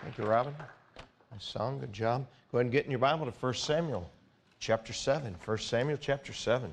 Thank you, Robin. Nice song. Good job. Go ahead and get in your Bible to 1 Samuel chapter 7. 1 Samuel chapter 7.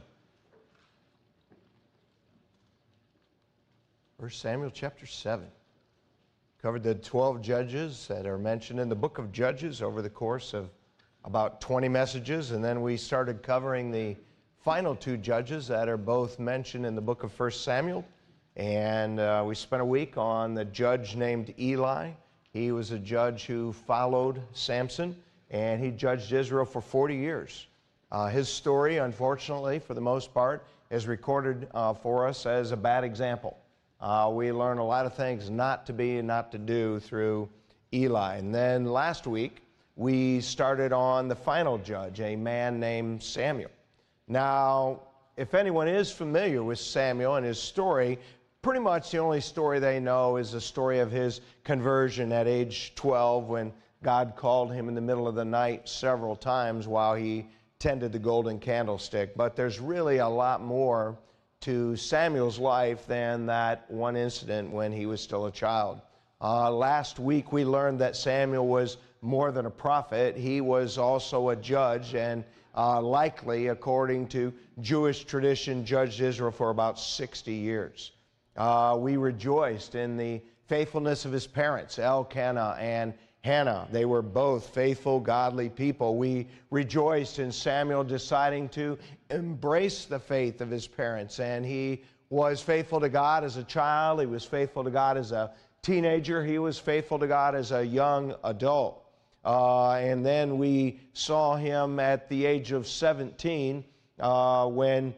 1 Samuel chapter 7. Covered the 12 judges that are mentioned in the book of Judges over the course of about 20 messages, and then we started covering the final two judges that are both mentioned in the book of 1 Samuel. And we spent a week on the judge named Eli. He was a judge who followed Samson, and he judged Israel for 40 years. His story, unfortunately, for the most part, is recorded for us as a bad example. We learn a lot of things not to be and not to do through Eli. And then last week, we started on the final judge, a man named Samuel. Now, if anyone is familiar with Samuel and his story, pretty much the only story they know is the story of his conversion at age 12 when God called him in the middle of the night several times while he tended the golden candlestick. But there's really a lot more to Samuel's life than that one incident when he was still a child. Last week we learned that Samuel was more than a prophet. He was also a judge, and likely, according to Jewish tradition, judged Israel for about 60 years. We rejoiced in the faithfulness of his parents, Elkanah and Hannah. They were both faithful, godly people. We rejoiced in Samuel deciding to embrace the faith of his parents, and he was faithful to God as a child. He was faithful to God as a teenager. He was faithful to God as a young adult. And then we saw him at the age of 17 when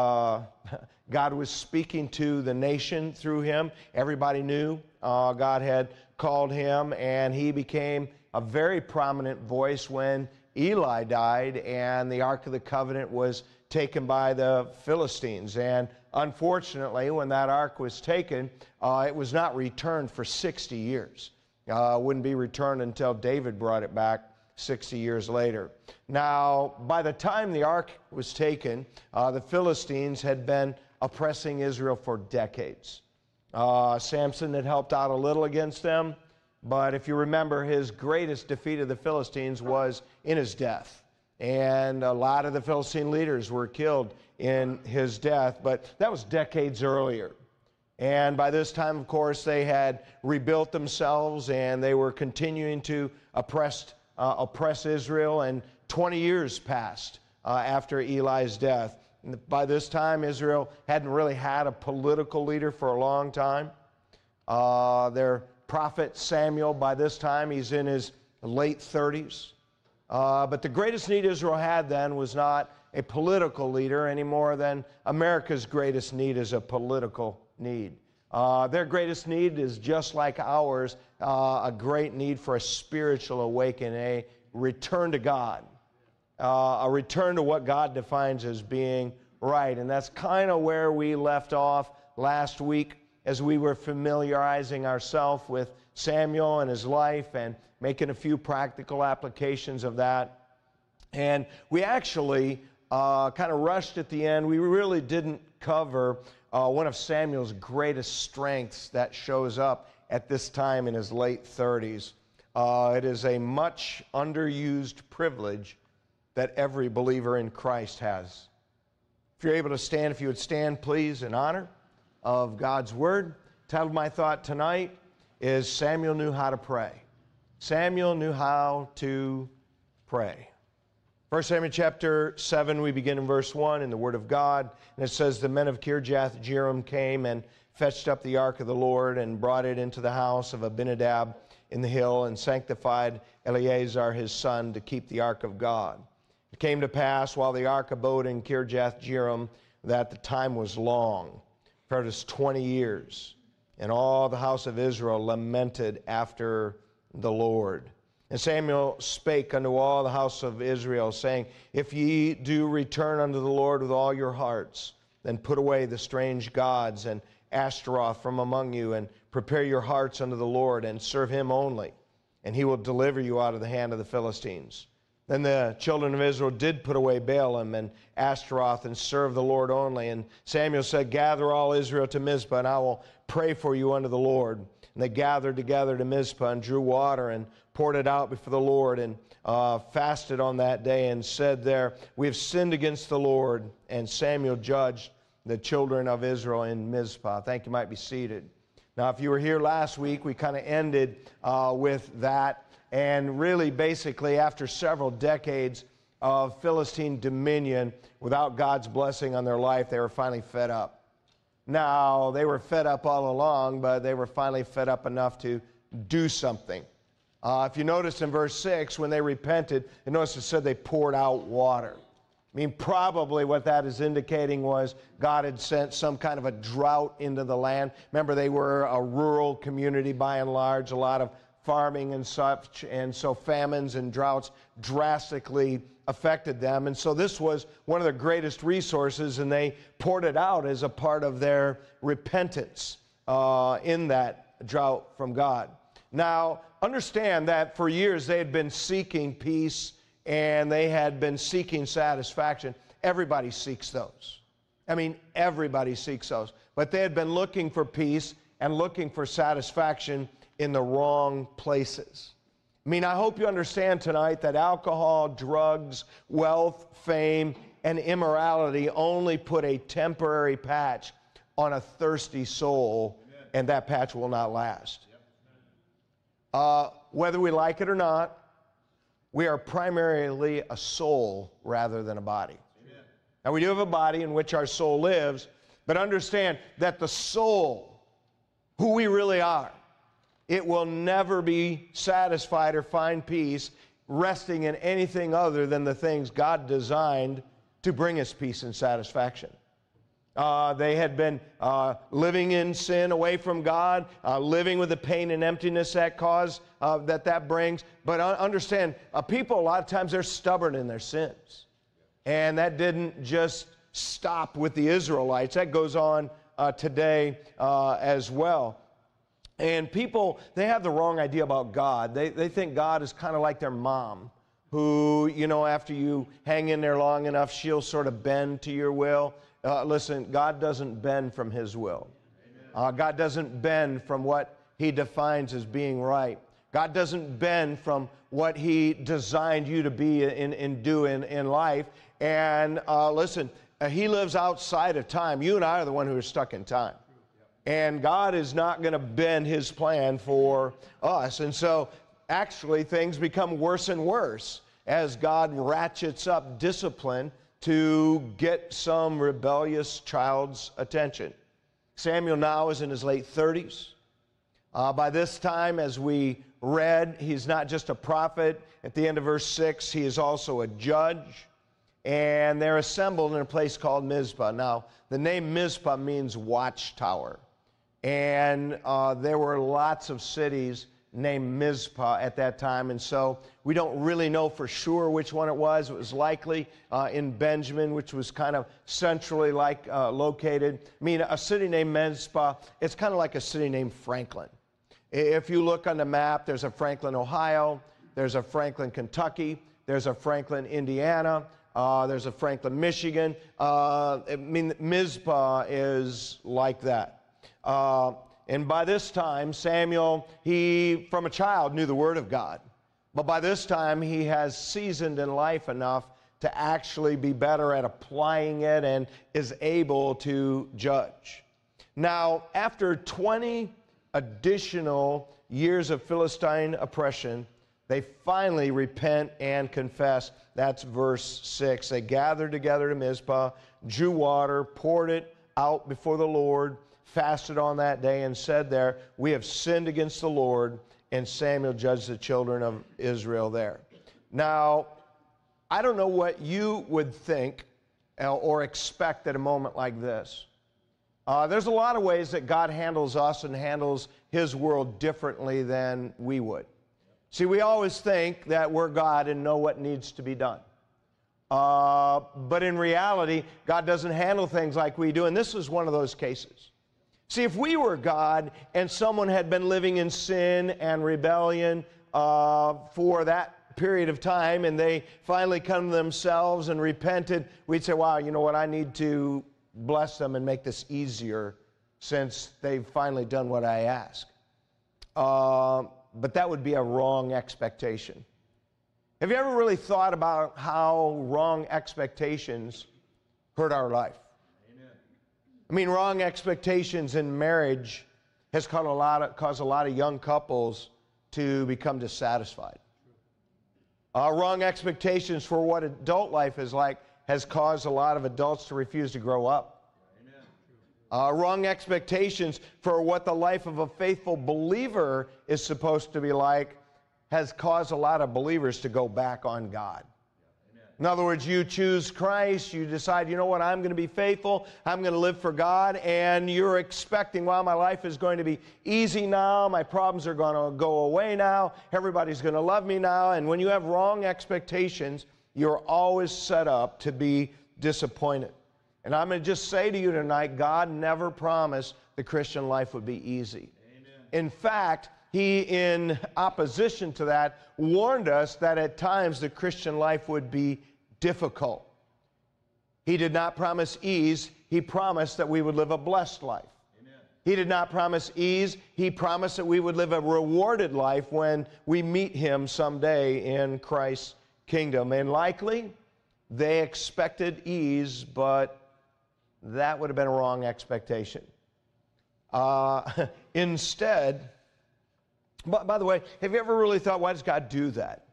God was speaking to the nation through him. Everybody knew God had called him, and he became a very prominent voice when Eli died and the Ark of the Covenant was taken by the Philistines. And unfortunately, when that Ark was taken, it was not returned for 60 years. It wouldn't be returned until David brought it back 60 years later. Now, by the time the Ark was taken, the Philistines had been oppressing Israel for decades. Samson had helped out a little against them, but if you remember, his greatest defeat of the Philistines was in his death. And a lot of the Philistine leaders were killed in his death, but that was decades earlier. And by this time, of course, they had rebuilt themselves, and they were continuing to oppress Israel, and 20 years passed after Eli's death. And by this time, Israel hadn't really had a political leader for a long time. Their prophet Samuel, by this time, he's in his late 30s. But the greatest need Israel had then was not a political leader any more than America's greatest need is a political need. Their greatest need is just like ours, a great need for a spiritual awakening, a return to God, a return to what God defines as being right. And that's kind of where we left off last week as we were familiarizing ourselves with Samuel and his life and making a few practical applications of that. And we actually kind of rushed at the end. We really didn't cover one of Samuel's greatest strengths that shows up at this time in his late 30s. It is a much underused privilege that every believer in Christ has. If you're able to stand, if you would stand, please, in honor of God's Word. The title of my thought tonight is Samuel Knew How to Pray. Samuel knew how to pray. 1 Samuel chapter 7, we begin in verse 1 in the Word of God. And it says, the men of Kirjath-jearim came and fetched up the ark of the Lord and brought it into the house of Abinadab in the hill and sanctified Eleazar his son to keep the ark of God. It came to pass while the ark abode in Kirjath-jearim that the time was long, for it was 20 years. And all the house of Israel lamented after the Lord. And Samuel spake unto all the house of Israel, saying, if ye do return unto the Lord with all your hearts, then put away the strange gods and Ashtaroth from among you, and prepare your hearts unto the Lord, and serve him only, and he will deliver you out of the hand of the Philistines. Then the children of Israel did put away Baalim and Ashtaroth and serve the Lord only. And Samuel said, gather all Israel to Mizpah, and I will pray for you unto the Lord. And they gathered together to Mizpah and drew water and poured it out before the Lord and fasted on that day and said there, we have sinned against the Lord. And Samuel judged the children of Israel in Mizpah. Thank you. Might be seated. Now, if you were here last week, we kind of ended with that. And really, basically, after several decades of Philistine dominion without God's blessing on their life, they were finally fed up. Now, they were fed up all along, but they were finally fed up enough to do something. If you notice in verse 6, when they repented, you notice it said they poured out water. I mean, probably what that is indicating was God had sent some kind of a drought into the land. Remember, they were a rural community by and large, a lot of farming and such, and so famines and droughts drastically affected them. And so this was one of their greatest resources, and they poured it out as a part of their repentance in that drought from God. Now, understand that for years they had been seeking peace and they had been seeking satisfaction. Everybody seeks those. I mean, everybody seeks those. But they had been looking for peace and looking for satisfaction in the wrong places. I mean, I hope you understand tonight that alcohol, drugs, wealth, fame, and immorality only put a temporary patch on a thirsty soul, and that patch will not last. Whether we like it or not, we are primarily a soul rather than a body. Now, we do have a body in which our soul lives, but understand that the soul, who we really are, it will never be satisfied or find peace resting in anything other than the things God designed to bring us peace and satisfaction. They had been living in sin away from God, living with the pain and emptiness that that brings. But understand, people a lot of times they're stubborn in their sins. And that didn't just stop with the Israelites. That goes on today as well. And people, they have the wrong idea about God. They think God is kind of like their mom, who, you know, after you hang in there long enough, she'll sort of bend to your will. Listen, God doesn't bend from His will. God doesn't bend from what He defines as being right. God doesn't bend from what He designed you to be and do in life. And listen, He lives outside of time. You and I are the one who are stuck in time. And God is not going to bend His plan for us. And so actually things become worse and worse as God ratchets up discipline to get some rebellious child's attention. Samuel now is in his late 30s. By this time, as we read, he's not just a prophet. At the end of verse 6, he is also a judge. And they're assembled in a place called Mizpah. Now, the name Mizpah means watchtower. And there were lots of cities named Mizpah at that time, and so we don't really know for sure which one it was. It was likely in Benjamin, which was kind of centrally located. I mean, a city named Mizpah, it's kind of like a city named Franklin. If you look on the map, there's a Franklin, Ohio, there's a Franklin, Kentucky, there's a Franklin, Indiana, there's a Franklin, Michigan. I mean, Mizpah is like that. And by this time, Samuel, he, from a child, knew the Word of God. But by this time, he has seasoned in life enough to actually be better at applying it and is able to judge. Now, after 20 additional years of Philistine oppression, they finally repent and confess. That's verse 6. They gathered together to Mizpah, drew water, poured it out before the Lord, fasted on that day and said there, we have sinned against the Lord, and Samuel judged the children of Israel there. Now, I don't know what you would think or expect at a moment like this. There's a lot of ways that God handles us and handles His world differently than we would. See, we always think that we're God and know what needs to be done. But in reality, God doesn't handle things like we do, and this is one of those cases. See, if we were God and someone had been living in sin and rebellion for that period of time and they finally come to themselves and repented, we'd say, wow, you know what, I need to bless them and make this easier since they've finally done what I ask. but that would be a wrong expectation. Have you ever really thought about how wrong expectations hurt our life? Amen. I mean, wrong expectations in marriage has caused a lot of young couples to become dissatisfied. Wrong expectations for what adult life is like has caused a lot of adults to refuse to grow up. Wrong expectations for what the life of a faithful believer is supposed to be like has caused a lot of believers to go back on God. In other words, you choose Christ, you decide, you know what, I'm going to be faithful, I'm going to live for God, and you're expecting, well, my life is going to be easy now, my problems are going to go away now, everybody's going to love me now, and when you have wrong expectations, you're always set up to be disappointed. And I'm going to just say to you tonight, God never promised the Christian life would be easy. Amen. In fact, He, in opposition to that, warned us that at times the Christian life would be difficult. He did not promise ease. He promised that we would live a blessed life. Amen. He did not promise ease. He promised that we would live a rewarded life when we meet Him someday in Christ's kingdom. And likely, they expected ease, but that would have been a wrong expectation. Instead, by the way, have you ever really thought, why does God do that?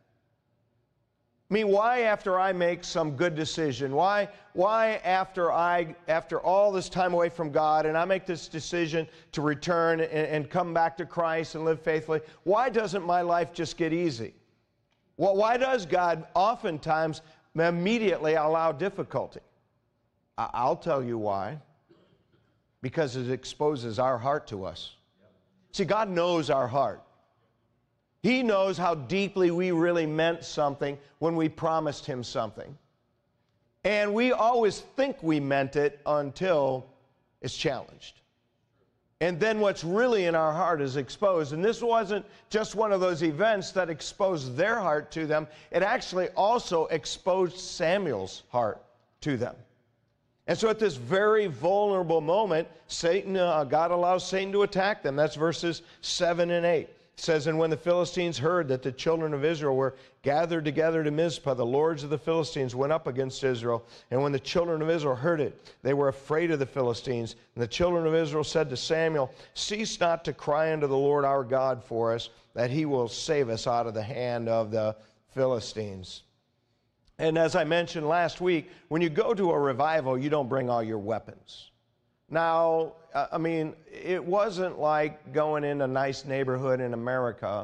I mean, why after I make some good decision, why after all this time away from God and I make this decision to return and come back to Christ and live faithfully, why doesn't my life just get easy? Well, why does God oftentimes immediately allow difficulty? I'll tell you why. Because it exposes our heart to us. See, God knows our heart. He knows how deeply we really meant something when we promised Him something. And we always think we meant it until it's challenged. And then what's really in our heart is exposed. And this wasn't just one of those events that exposed their heart to them. It actually also exposed Samuel's heart to them. And so at this very vulnerable moment, God allows Satan to attack them. That's verses 7 and 8. It says, and when the Philistines heard that the children of Israel were gathered together to Mizpah, the lords of the Philistines went up against Israel. And when the children of Israel heard it, they were afraid of the Philistines. And the children of Israel said to Samuel, cease not to cry unto the Lord our God for us, that He will save us out of the hand of the Philistines. And as I mentioned last week, when you go to a revival, you don't bring all your weapons. Now, I mean, it wasn't like going in a nice neighborhood in America.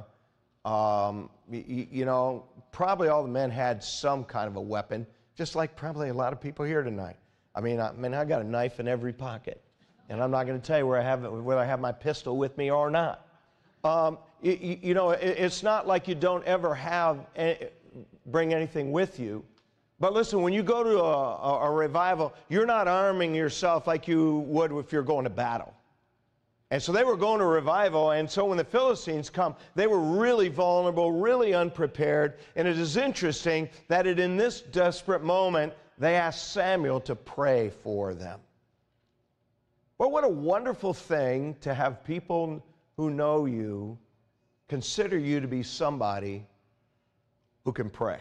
You know, probably all the men had some kind of a weapon, just like probably a lot of people here tonight. I got a knife in every pocket, and I'm not going to tell you whether I have my pistol with me or not. You know, it's not like you don't ever bring anything with you. But listen, when you go to a revival, you're not arming yourself like you would if you're going to battle. And so they were going to revival, and so when the Philistines come, they were really vulnerable, really unprepared. And it is interesting that in this desperate moment, they asked Samuel to pray for them. Well, what a wonderful thing to have people who know you consider you to be somebody who can pray.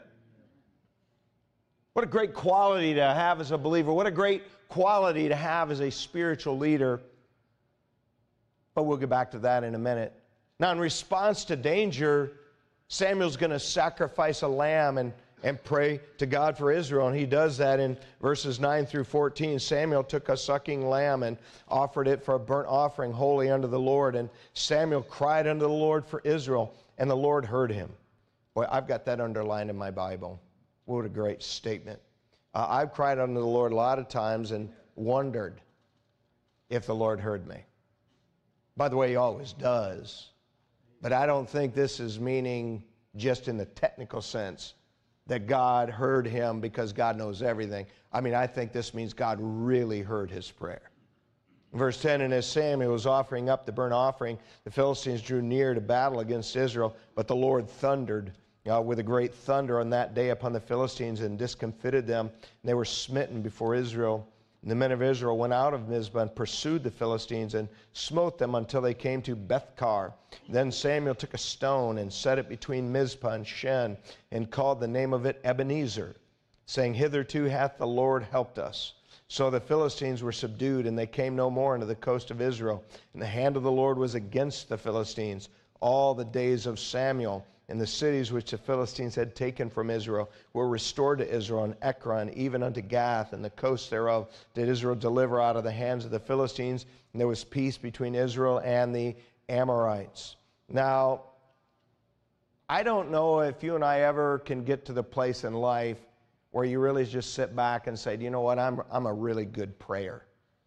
What a great quality to have as a believer. What a great quality to have as a spiritual leader. But we'll get back to that in a minute. Now, in response to danger, Samuel's going to sacrifice a lamb and pray to God for Israel. And he does that in verses 9 through 14. Samuel took a sucking lamb and offered it for a burnt offering holy unto the Lord. And Samuel cried unto the Lord for Israel, and the Lord heard him. Boy, I've got that underlined in my Bible. What a great statement. I've cried unto the Lord a lot of times and wondered if the Lord heard me. By the way, He always does. But I don't think this is meaning just in the technical sense that God heard him because God knows everything. I mean, I think this means God really heard his prayer. Verse 10, and as Samuel was offering up the burnt offering, the Philistines drew near to battle against Israel, but the Lord thundered with a great thunder on that day upon the Philistines and discomfited them. And they were smitten before Israel. And the men of Israel went out of Mizpah and pursued the Philistines and smote them until they came to Bethkar. Then Samuel took a stone and set it between Mizpah and Shen and called the name of it Ebenezer, saying, Hitherto hath the Lord helped us. So the Philistines were subdued, and they came no more into the coast of Israel. And the hand of the Lord was against the Philistines all the days of Samuel. And the cities which the Philistines had taken from Israel were restored to Israel, and Ekron, even unto Gath, and the coast thereof did Israel deliver out of the hands of the Philistines. And there was peace between Israel and the Amorites. Now, I don't know if you and I ever can get to the place in life where you really just sit back and say, you know what, I'm a really good prayer.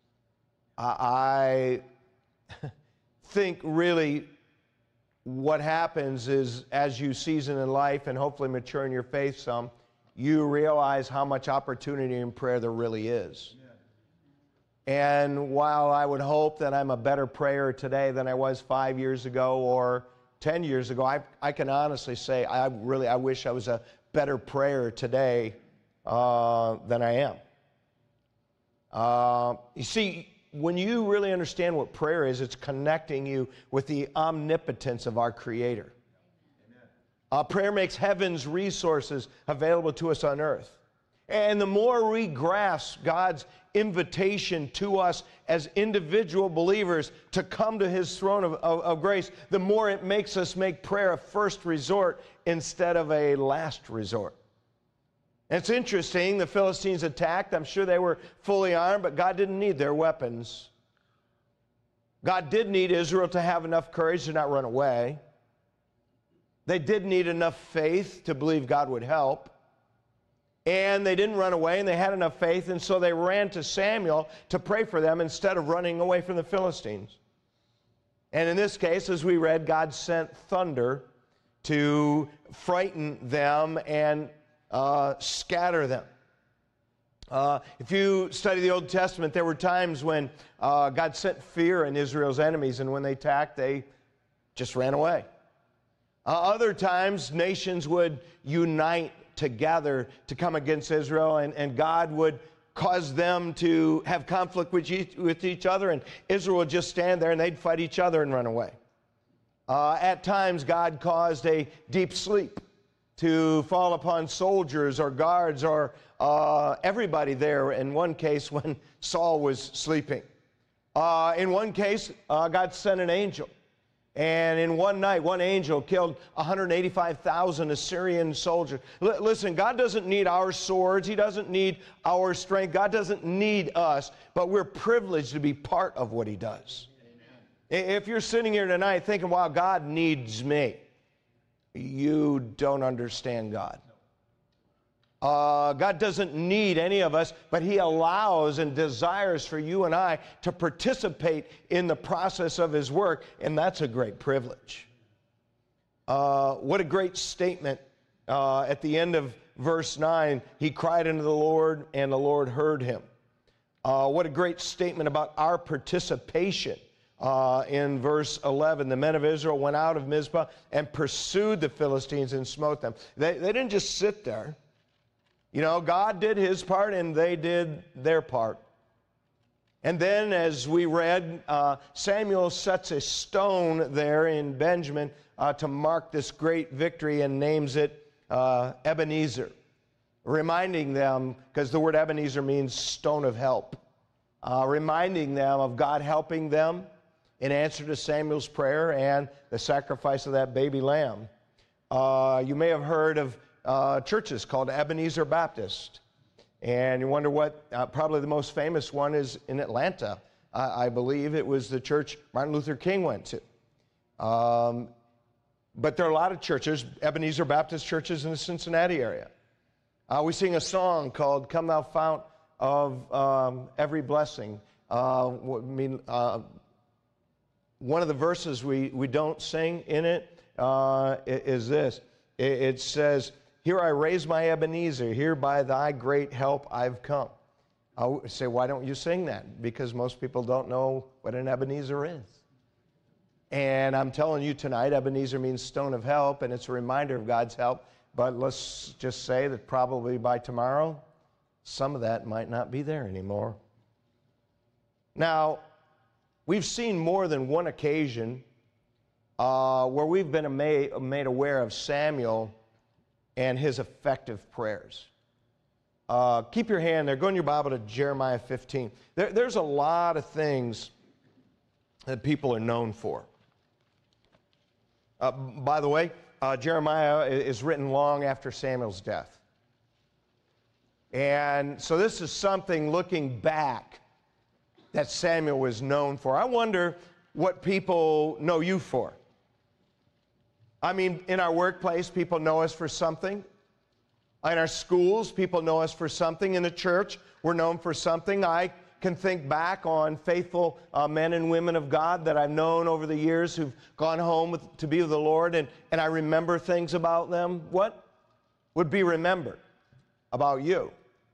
I think really what happens is, as you season in life and hopefully mature in your faith some, you realize how much opportunity in prayer there really is. And while I would hope that I'm a better prayer today than I was 5 years ago or 10 years ago, I can honestly say I wish I was a better prayer today than I am. You see, when you really understand what prayer is, it's connecting you with the omnipotence of our Creator. Prayer makes heaven's resources available to us on earth. And the more we grasp God's invitation to us as individual believers to come to His throne of grace, the more it makes us make prayer a first resort instead of a last resort. And it's interesting, the Philistines attacked. I'm sure they were fully armed, but God didn't need their weapons. God did need Israel to have enough courage to not run away. They did need enough faith to believe God would help. And they didn't run away, and they had enough faith, and so they ran to Samuel to pray for them instead of running away from the Philistines. And in this case, as we read, God sent thunder to frighten them and scatter them. If you study the Old Testament, there were times when God sent fear in Israel's enemies, and when they attacked, they just ran away. Other times, nations would unite together to come against Israel, and God would cause them to have conflict with each other, and Israel would just stand there, and they'd fight each other and run away. At times, God caused a deep sleep to fall upon soldiers or guards or everybody there, in one case when Saul was sleeping. In one case, God sent an angel. And in one night, one angel killed 185,000 Assyrian soldiers. Listen, God doesn't need our swords. He doesn't need our strength. God doesn't need us, but we're privileged to be part of what He does. Amen. If you're sitting here tonight thinking, wow, God needs me, you don't understand God. God doesn't need any of us, but He allows and desires for you and I to participate in the process of His work, and that's a great privilege. What a great statement at the end of verse 9. He cried unto the Lord, and the Lord heard him. What a great statement about our participation. In verse 11, the men of Israel went out of Mizpah and pursued the Philistines and smote them. They didn't just sit there. You know, God did His part and they did their part. And then, as we read, Samuel sets a stone there in Benjamin to mark this great victory and names it Ebenezer, reminding them, because the word Ebenezer means stone of help, reminding them of God helping them in answer to Samuel's prayer and the sacrifice of that baby lamb. You may have heard of churches called Ebenezer Baptist. And you wonder what, probably the most famous one is in Atlanta. I believe it was the church Martin Luther King went to. But there are a lot of churches, Ebenezer Baptist churches in the Cincinnati area. We sing a song called Come Thou Fount of Every Blessing. One of the verses we don't sing in it is this. It says, here I raise my Ebenezer, here by thy great help I've come. I would say, why don't you sing that? Because most people don't know what an Ebenezer is. And I'm telling you tonight, Ebenezer means stone of help, and it's a reminder of God's help. But let's just say that probably by tomorrow, some of that might not be there anymore. Now, we've seen more than one occasion where we've been made aware of Samuel and his effective prayers. Keep your hand there. Go in your Bible to Jeremiah 15. There's a lot of things that people are known for. By the way, Jeremiah is written long after Samuel's death. And so this is something looking back that Samuel was known for. I wonder what people know you for. I mean, in our workplace, people know us for something. In our schools, people know us for something. In the church, we're known for something. I can think back on faithful men and women of God that I've known over the years who've gone home to be with the Lord, and I remember things about them. What would be remembered about you?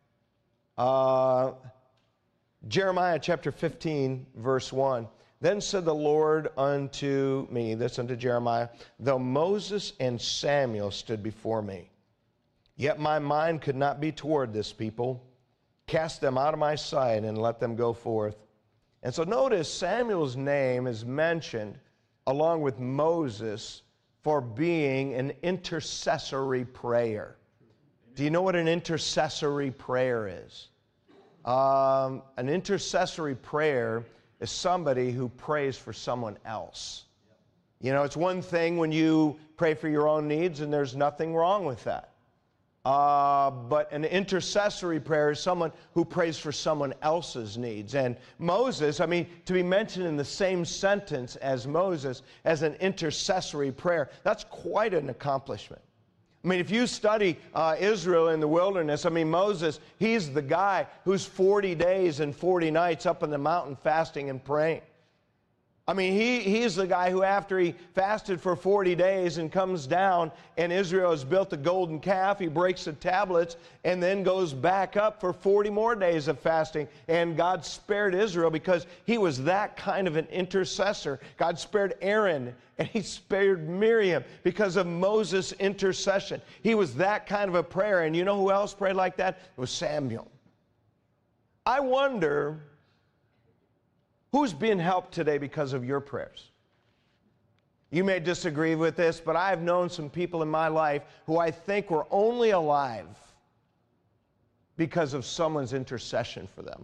Jeremiah chapter 15, verse 1. Then said the Lord unto me, this unto Jeremiah, though Moses and Samuel stood before me, yet my mind could not be toward this people. Cast them out of my sight and let them go forth. And so notice Samuel's name is mentioned along with Moses for being an intercessory prayer. Do you know what an intercessory prayer is? An intercessory prayer is somebody who prays for someone else. You know, it's one thing when you pray for your own needs, and there's nothing wrong with that. But an intercessory prayer is someone who prays for someone else's needs. And Moses, I mean, to be mentioned in the same sentence as Moses as an intercessory prayer, that's quite an accomplishment. I mean, if you study Israel in the wilderness, I mean, Moses, he's the guy who's 40 days and 40 nights up in the mountain fasting and praying. I mean, he's the guy who after he fasted for 40 days and comes down and Israel has built the golden calf, he breaks the tablets and then goes back up for 40 more days of fasting. And God spared Israel because he was that kind of an intercessor. God spared Aaron and he spared Miriam because of Moses' intercession. He was that kind of a prayer. And you know who else prayed like that? It was Samuel. I wonder who's being helped today because of your prayers? You may disagree with this, but I've known some people in my life who I think were only alive because of someone's intercession for them.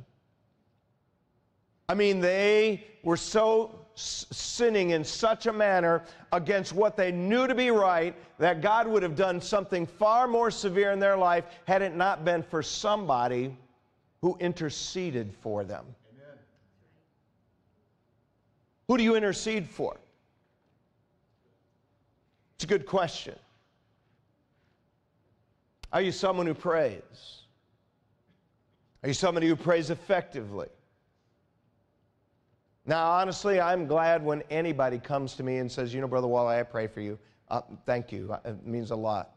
I mean, they were so sinning in such a manner against what they knew to be right that God would have done something far more severe in their life had it not been for somebody who interceded for them. Who do you intercede for? It's a good question. Are you someone who prays? Are you somebody who prays effectively? Now, honestly, I'm glad when anybody comes to me and says, you know, Brother Wally, I pray for you. Thank you. It means a lot.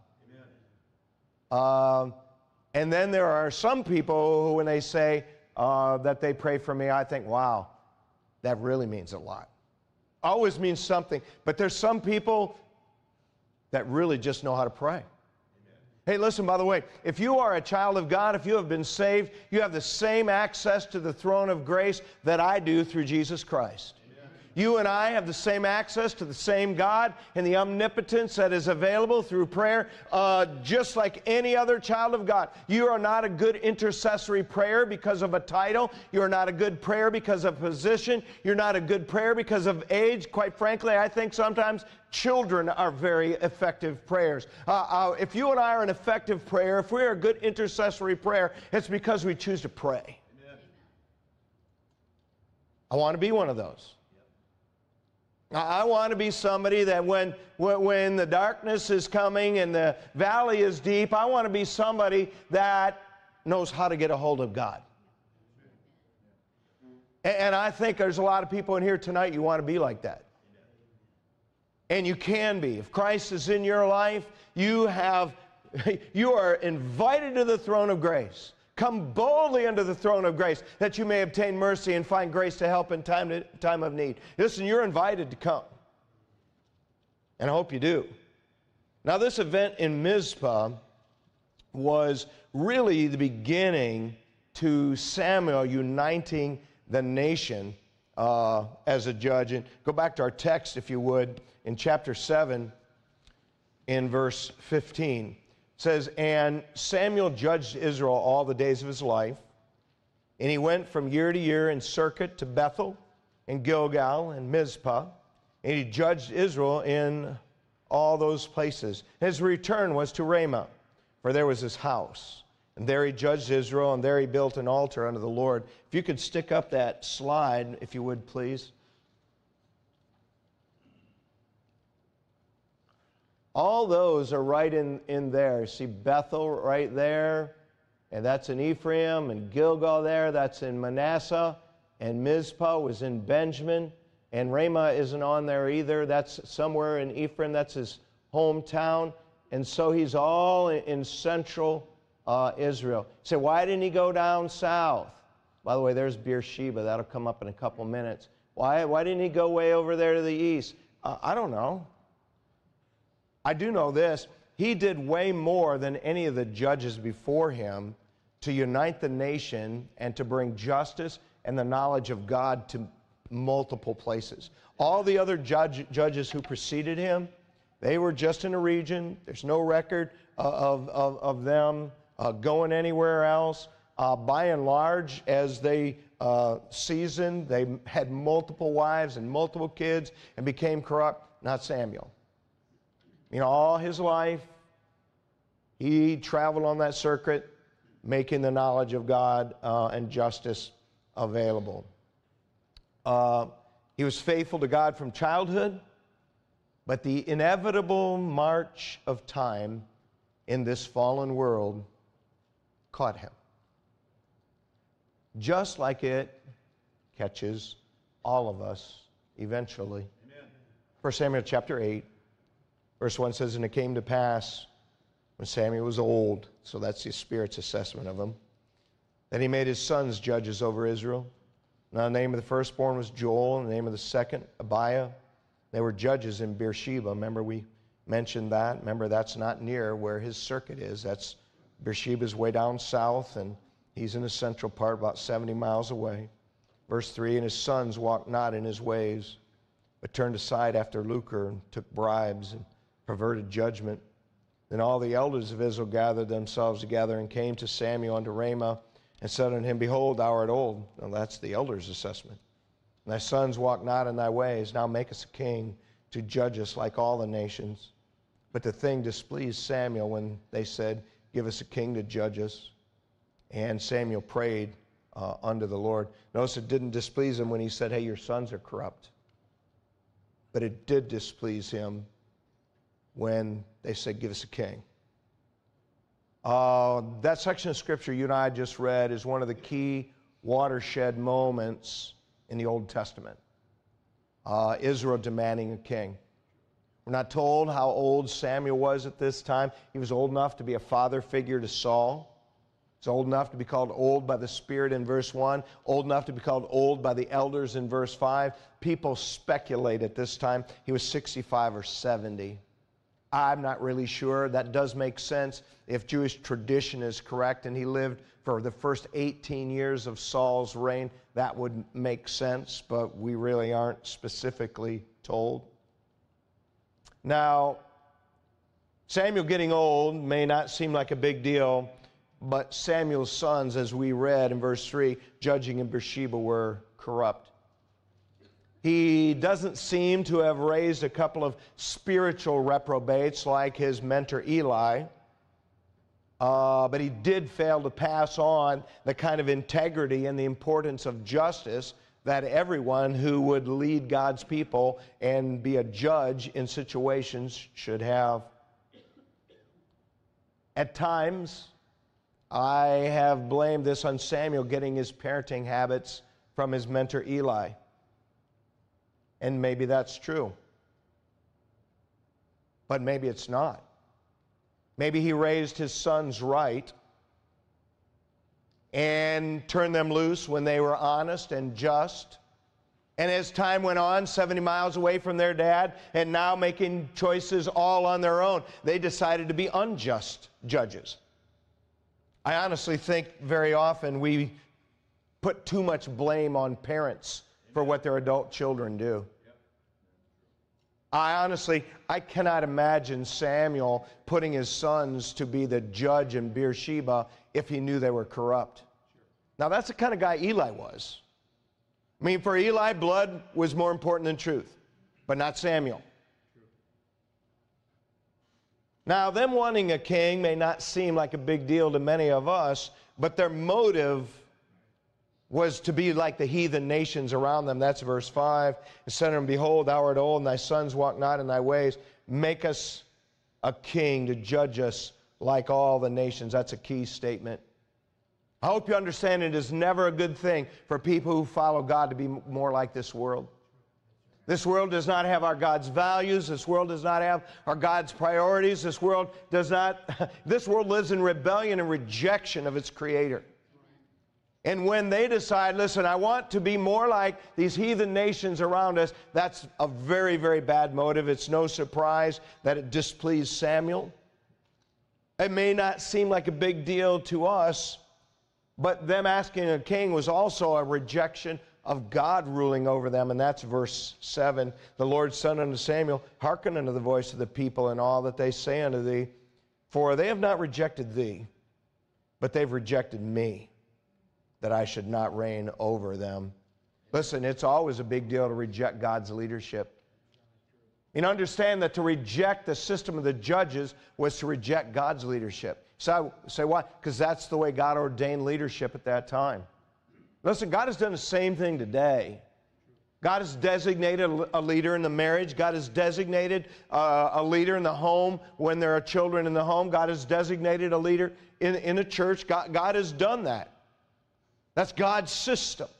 And then there are some people who, when they say that they pray for me, I think, wow, that really means a lot. Always means something. But there's some people that really just know how to pray. Amen. Hey, listen, by the way, if you are a child of God, if you have been saved, you have the same access to the throne of grace that I do through Jesus Christ. You and I have the same access to the same God and the omnipotence that is available through prayer, just like any other child of God. You are not a good intercessory prayer because of a title. You are not a good prayer because of position. You're not a good prayer because of age. Quite frankly, I think sometimes children are very effective prayers. If you and I are an effective prayer, if we're a good intercessory prayer, it's because we choose to pray. Amen. I want to be one of those. I want to be somebody that when the darkness is coming and the valley is deep, I want to be somebody that knows how to get a hold of God. And I think there's a lot of people in here tonight, you want to be like that. And you can be. If Christ is in your life, you are invited to the throne of grace. Come boldly under the throne of grace that you may obtain mercy and find grace to help in time of need. Listen, you're invited to come. And I hope you do. Now, this event in Mizpah was really the beginning to Samuel uniting the nation as a judge. And go back to our text, if you would, in chapter 7, in verse 15. It says, "And Samuel judged Israel all the days of his life, and he went from year to year in circuit to Bethel and Gilgal and Mizpah, and he judged Israel in all those places. His return was to Ramah, for there was his house. And there he judged Israel, and there he built an altar unto the Lord." If you could stick up that slide, if you would, please. All those are right in there. See Bethel right there, and that's in Ephraim, and Gilgal there, that's in Manasseh, and Mizpah was in Benjamin, and Ramah isn't on there either. That's somewhere in Ephraim. That's his hometown. And so he's all in central Israel. You say, why didn't he go down south? By the way, there's Beersheba. That'll come up in a couple minutes. Why didn't he go way over there to the east? I don't know. I do know this. He did way more than any of the judges before him to unite the nation and to bring justice and the knowledge of God to multiple places. All the other judges who preceded him, they were just in a region. There's no record of them going anywhere else. By and large, as they seasoned, they had multiple wives and multiple kids and became corrupt. Not Samuel. You know, all his life, he traveled on that circuit, making the knowledge of God and justice available. He was faithful to God from childhood, but the inevitable march of time in this fallen world caught him. Just like it catches all of us eventually. Amen. 1 Samuel chapter 8, verse 1 says, "And it came to pass when Samuel was old," so that's the Spirit's assessment of him, "that he made his sons judges over Israel. Now the name of the firstborn was Joel, and the name of the second, Abiah. They were judges in Beersheba." Remember, we mentioned that. Remember, that's not near where his circuit is. That's Beersheba's way down south, and he's in the central part, about 70 miles away. Verse 3, "And his sons walked not in his ways, but turned aside after lucre, and took bribes, and perverted judgment. Then all the elders of Israel gathered themselves together, and came to Samuel unto Ramah, and said unto him, Behold, thou art old." Now that's the elders' assessment. "And thy sons walk not in thy ways. Now make us a king to judge us like all the nations." But the thing displeased Samuel when they said, "Give us a king to judge us." And Samuel prayed unto the Lord. Notice it didn't displease him when he said, "Hey, your sons are corrupt." But it did displease him when they said, "Give us a king." That section of Scripture you and I just read is one of the key watershed moments in the Old Testament. Israel demanding a king. We're not told how old Samuel was at this time. He was old enough to be a father figure to Saul. He's old enough to be called old by the Spirit in verse 1, old enough to be called old by the elders in verse 5. People speculate at this time he was 65 or 70. I'm not really sure. That does make sense if Jewish tradition is correct, and he lived for the first 18 years of Saul's reign. That would make sense, but we really aren't specifically told. Now, Samuel getting old may not seem like a big deal, but Samuel's sons, as we read in verse 3, judging in Beersheba, were corrupt. He doesn't seem to have raised a couple of spiritual reprobates like his mentor Eli, but he did fail to pass on the kind of integrity and the importance of justice that everyone who would lead God's people and be a judge in situations should have. At times, I have blamed this on Samuel getting his parenting habits from his mentor Eli. And maybe that's true. But maybe it's not. Maybe he raised his sons right and turned them loose when they were honest and just. And as time went on, 70 miles away from their dad, and now making choices all on their own, they decided to be unjust judges. I honestly think very often we put too much blame on parents for what their adult children do. I cannot imagine Samuel putting his sons to be the judge in Beersheba if he knew they were corrupt. Now, that's the kind of guy Eli was. I mean, for Eli, blood was more important than truth, but not Samuel. Now, them wanting a king may not seem like a big deal to many of us, but their motive was to be like the heathen nations around them. That's verse 5. And said unto him, Behold, thou art old, and thy sons walk not in thy ways. Make us a king to judge us like all the nations. That's a key statement. I hope you understand it is never a good thing for people who follow God to be more like this world. This world does not have our God's values. This world does not have our God's priorities. This world lives in rebellion and rejection of its Creator. And when they decide, listen, I want to be more like these heathen nations around us, that's a very, very bad motive. It's no surprise that it displeased Samuel. It may not seem like a big deal to us, but them asking a king was also a rejection of God ruling over them, and that's verse 7. The Lord said unto Samuel, Hearken unto the voice of the people and all that they say unto thee, for they have not rejected thee, but they've rejected me, that I should not reign over them. Listen, it's always a big deal to reject God's leadership. And understand that to reject the system of the judges was to reject God's leadership. So I say why? Because that's the way God ordained leadership at that time. Listen, God has done the same thing today. God has designated a leader in the marriage. God has designated a leader in the home when there are children in the home. God has designated a leader in a church. God has done that. That's God's system.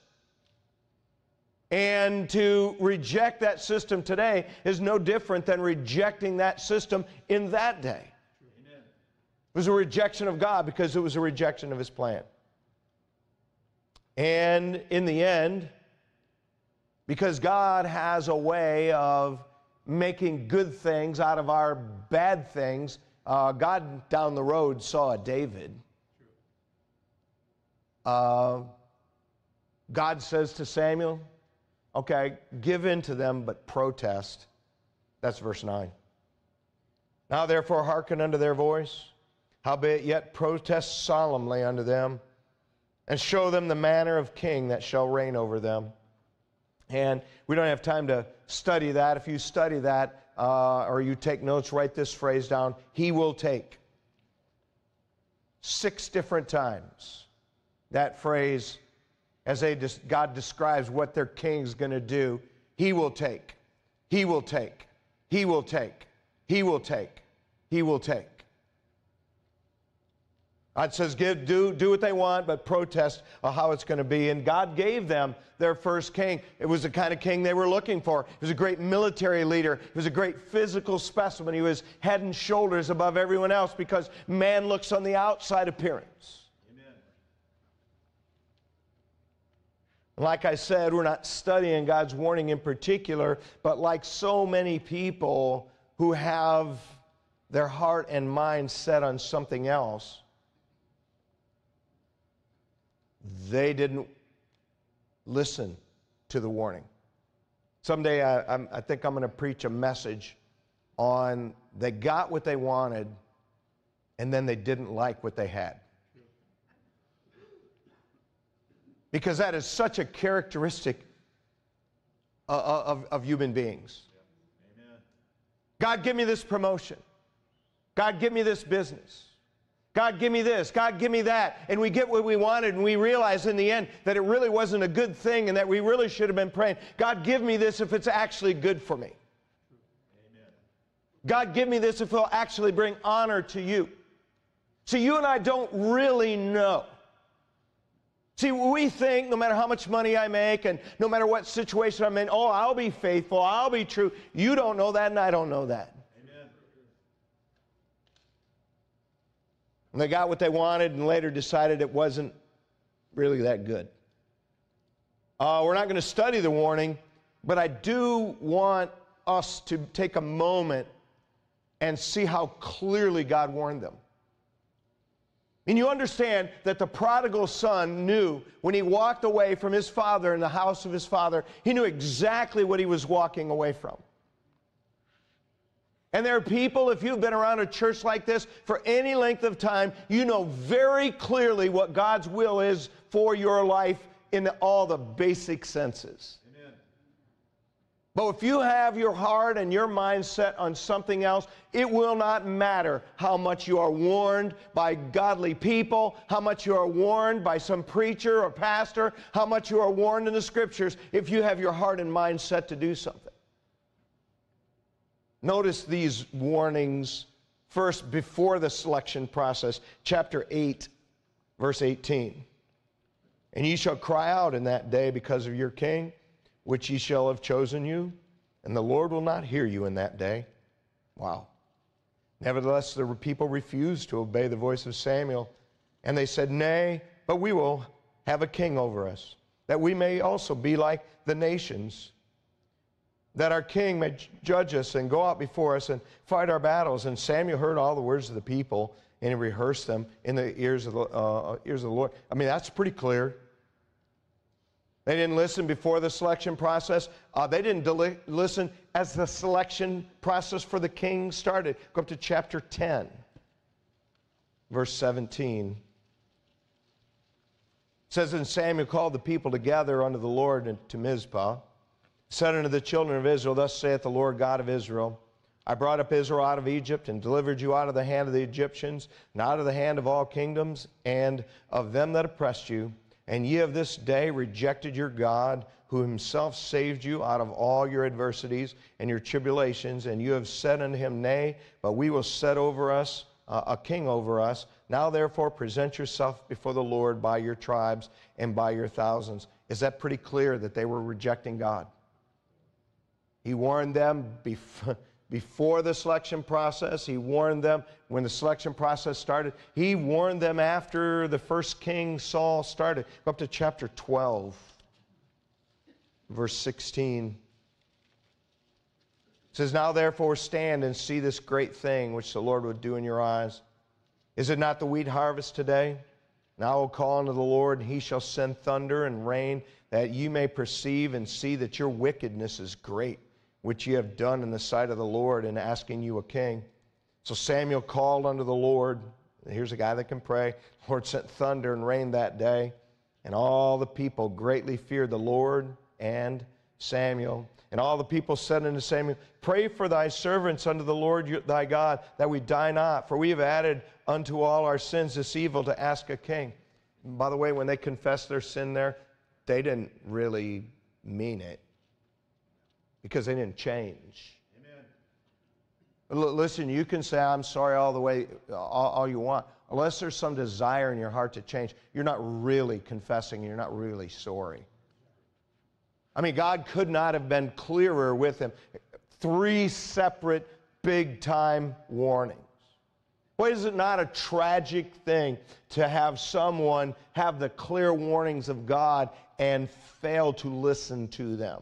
And to reject that system today is no different than rejecting that system in that day. Amen. It was a rejection of God because it was a rejection of His plan. And in the end, because God has a way of making good things out of our bad things, God down the road saw a David. God says to Samuel, okay, give in to them, but protest. That's verse 9. Now therefore hearken unto their voice, howbeit yet protest solemnly unto them, and show them the manner of king that shall reign over them. And we don't have time to study that. If you study that, or you take notes, write this phrase down, He will take. 6 different times. That phrase, as God describes what their king's going to do, He will take, He will take, He will take, He will take, He will take. God says, do what they want, but protest how it's going to be. And God gave them their first king. It was the kind of king they were looking for. He was a great military leader. He was a great physical specimen. He was head and shoulders above everyone else because man looks on the outside appearance. Amen. Like I said, we're not studying God's warning in particular, but like so many people who have their heart and mind set on something else, they didn't listen to the warning. Someday I think I'm going to preach a message on they got what they wanted and then they didn't like what they had. Because that is such a characteristic of human beings. Amen. God, give me this promotion. God, give me this business. God, give me this. God, give me that. And we get what we wanted, and we realize in the end that it really wasn't a good thing and that we really should have been praying, God, give me this if it's actually good for me. Amen. God, give me this if it'll actually bring honor to you. See, you and I don't really know. See, we think no matter how much money I make and no matter what situation I'm in, oh, I'll be faithful, I'll be true. You don't know that, and I don't know that. And they got what they wanted and later decided it wasn't really that good. We're not going to study the warning, but I do want us to take a moment and see how clearly God warned them. And you understand that the prodigal son knew when he walked away from his father in the house of his father, he knew exactly what he was walking away from. And there are people, if you've been around a church like this for any length of time, you know very clearly what God's will is for your life in all the basic senses. Amen. But if you have your heart and your mind set on something else, it will not matter how much you are warned by godly people, how much you are warned by some preacher or pastor, how much you are warned in the Scriptures, if you have your heart and mind set to do something. Notice these warnings first before the selection process. Chapter 8, verse 18. And ye shall cry out in that day because of your king, which ye shall have chosen you, and the Lord will not hear you in that day. Wow. Nevertheless, the people refused to obey the voice of Samuel, and they said, Nay, but we will have a king over us, that we may also be like the nations, that our king may judge us and go out before us and fight our battles. And Samuel heard all the words of the people, and he rehearsed them in the ears of the Lord. I mean, that's pretty clear. They didn't listen before the selection process. They didn't listen as the selection process for the king started. Go up to chapter 10, verse 17. It says, And Samuel called the people together unto the Lord and to Mizpah, said unto the children of Israel, Thus saith the Lord God of Israel, I brought up Israel out of Egypt, and delivered you out of the hand of the Egyptians, and out of the hand of all kingdoms, and of them that oppressed you. And ye have this day rejected your God, who himself saved you out of all your adversities and your tribulations. And you have said unto him, Nay, but we will set over us a king over us. Now therefore present yourself before the Lord by your tribes and by your thousands. Is that pretty clear that they were rejecting God? He warned them before the selection process. He warned them when the selection process started. He warned them after the first king, Saul, started. Go up to chapter 12, verse 16. It says, Now therefore stand and see this great thing which the Lord would do in your eyes. Is it not the wheat harvest today? Now I will call unto the Lord, and he shall send thunder and rain, that you may perceive and see that your wickedness is great, which ye have done in the sight of the Lord in asking you a king. So Samuel called unto the Lord. Here's a guy that can pray. The Lord sent thunder and rain that day, and all the people greatly feared the Lord and Samuel. And all the people said unto Samuel, Pray for thy servants unto the Lord thy God, that we die not, for we have added unto all our sins this evil to ask a king. And by the way, when they confessed their sin there, they didn't really mean it, because they didn't change. Amen. Listen, you can say, I'm sorry all you want. Unless there's some desire in your heart to change, you're not really confessing, you're not really sorry. I mean, God could not have been clearer with him. 3 separate big-time warnings. Why is it not a tragic thing to have someone have the clear warnings of God and fail to listen to them?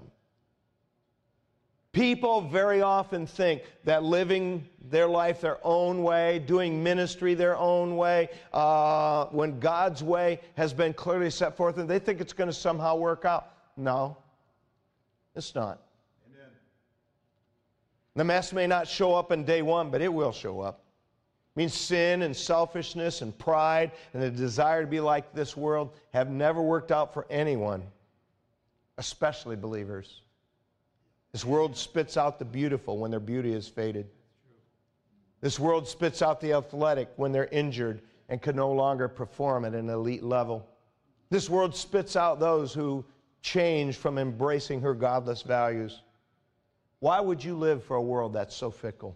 People very often think that living their life their own way, doing ministry their own way, when God's way has been clearly set forth, and they think it's going to somehow work out. No, it's not. Amen. The mess may not show up in day one, but it will show up. It means sin and selfishness and pride and the desire to be like this world have never worked out for anyone, especially believers. This world spits out the beautiful when their beauty is faded. This world spits out the athletic when they're injured and can no longer perform at an elite level. This world spits out those who change from embracing her godless values. Why would you live for a world that's so fickle?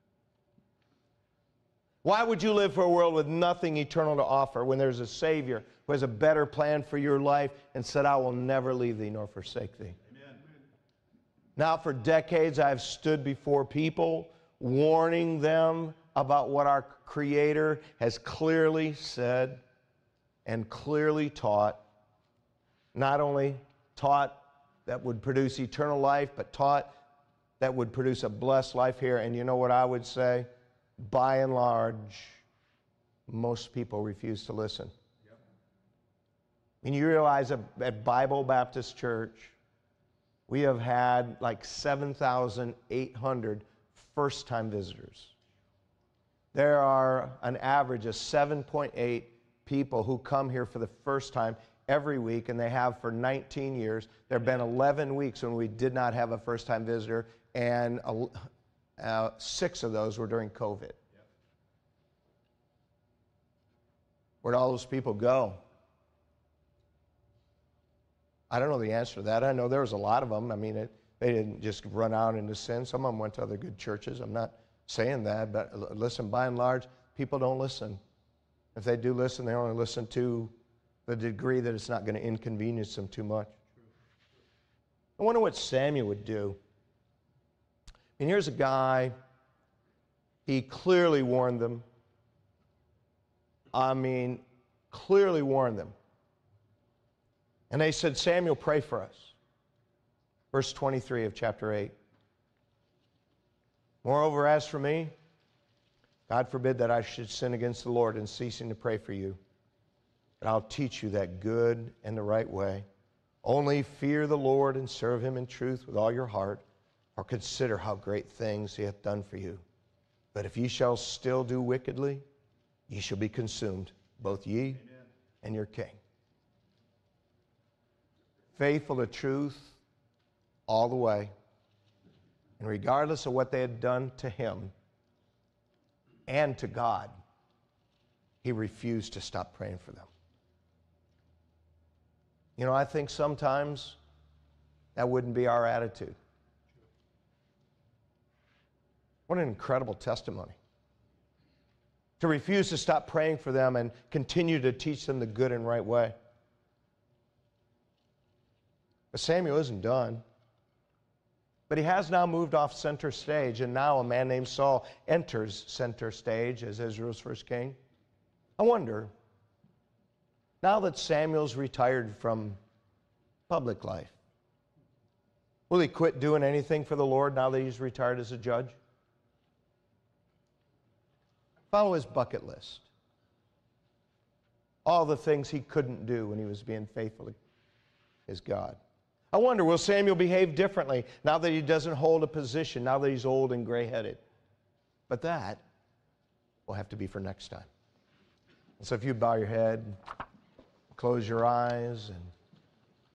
Why would you live for a world with nothing eternal to offer when there's a Savior who has a better plan for your life and said, I will never leave thee nor forsake thee? Amen. Now, for decades, I've stood before people warning them about what our Creator has clearly said and clearly taught. Not only taught that would produce eternal life, but taught that would produce a blessed life here. And you know what I would say? By and large, most people refuse to listen. And you realize at Bible Baptist Church, we have had like 7,800 first-time visitors. There are an average of 7.8 people who come here for the first time every week, and they have for 19 years. There have been 11 weeks when we did not have a first-time visitor, and 6 of those were during COVID. Where'd all those people go? I don't know the answer to that. I know there was a lot of them. I mean, they didn't just run out into sin. Some of them went to other good churches. I'm not saying that, but listen, by and large, people don't listen. If they do listen, they only listen to the degree that it's not going to inconvenience them too much. I wonder what Samuel would do. And here's a guy, he clearly warned them. I mean, clearly warned them. And they said, Samuel, pray for us. Verse 23 of chapter 8. Moreover, as for me, God forbid that I should sin against the Lord in ceasing to pray for you. But I'll teach you that good and the right way. Only fear the Lord and serve him in truth with all your heart, or consider how great things he hath done for you. But if ye shall still do wickedly, ye shall be consumed, both ye and your king. Faithful to truth all the way. And regardless of what they had done to him and to God, he refused to stop praying for them. You know, I think sometimes that wouldn't be our attitude. What an incredible testimony. To refuse to stop praying for them and continue to teach them the good and right way. But Samuel isn't done. But he has now moved off center stage, and now a man named Saul enters center stage as Israel's first king. I wonder, now that Samuel's retired from public life, will he quit doing anything for the Lord now that he's retired as a judge? Follow his bucket list. All the things he couldn't do when he was being faithful to his God. I wonder, will Samuel behave differently now that he doesn't hold a position, now that he's old and gray-headed? But that will have to be for next time. And so if you bow your head, close your eyes, and